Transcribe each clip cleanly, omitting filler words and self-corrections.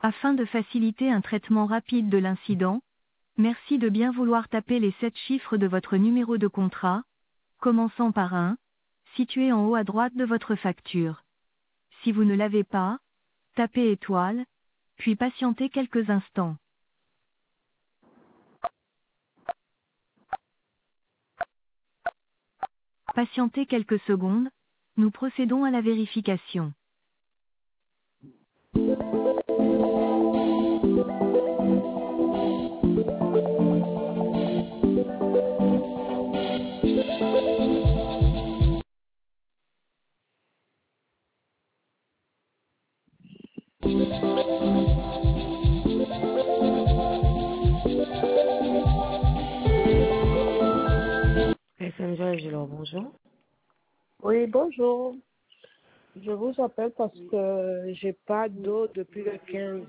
Afin de faciliter un traitement rapide de l'incident, merci de bien vouloir taper les 7 chiffres de votre numéro de contrat, commençant par 1, situé en haut à droite de votre facture. Si vous ne l'avez pas, tapez étoile, puis patientez quelques instants. Patientez quelques secondes, nous procédons à la vérification. SMG Gilor, bonjour. Oui, bonjour. Je vous appelle parce que j'ai pas d'eau depuis le 15.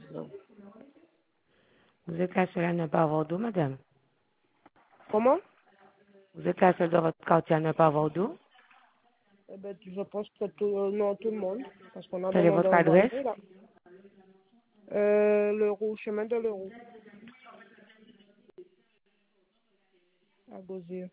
Vous êtes la seule à ne pas avoir d'eau, madame? Comment? Vous êtes la seule de votre quartier à ne pas avoir d'eau? Eh ben, je pense que non, tout le monde, parce qu'on a Quelle est demandé votre aux adresse? voisins, là. L'Euro, chemin de l'Euro, à Gosier.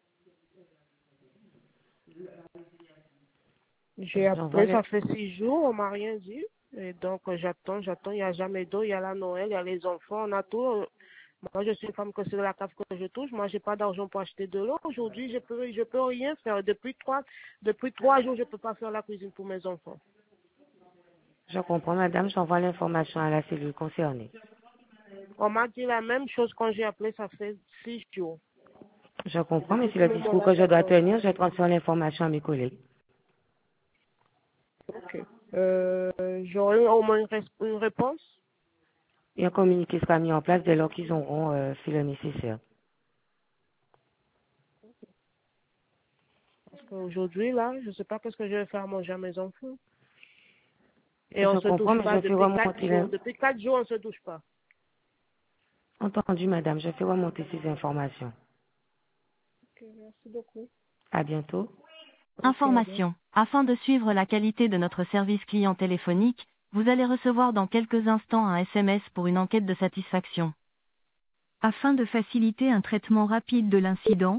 J'ai J'envoie appelé, les... ça fait 6 jours, on m'a rien dit. Et donc, j'attends, il n'y a jamais d'eau, il y a la Noël, il y a les enfants, on a tout. Moi, je suis une femme que c'est de la cave que je touche. Moi, j'ai pas d'argent pour acheter de l'eau. Aujourd'hui, je peux rien faire. Depuis 3 jours, je peux pas faire la cuisine pour mes enfants. Je comprends, madame, j'envoie l'information à la cellule concernée. On m'a dit la même chose quand j'ai appelé, ça fait 6 jours. Je comprends, mais Depuis c'est ce le discours moment-là, que je dois j'attends. tenir, je transfère l'information à mes collègues. Ok. J'aurai au moins une réponse. Et un communiqué sera mis en place dès lors qu'ils auront fait le nécessaire. Parce qu'aujourd'hui, là, je sais pas qu'est-ce que je vais faire manger à mes enfants. Et Je on se comprends, touche mais pas je fais depuis 4 remonter jours. Depuis 4 jours, on se touche pas. Entendu, madame, je fais remonter ces informations. Ok, merci beaucoup. À bientôt. Ok, à bientôt. Information. Afin de suivre la qualité de notre service client téléphonique, vous allez recevoir dans quelques instants un SMS pour une enquête de satisfaction. Afin de faciliter un traitement rapide de l'incident,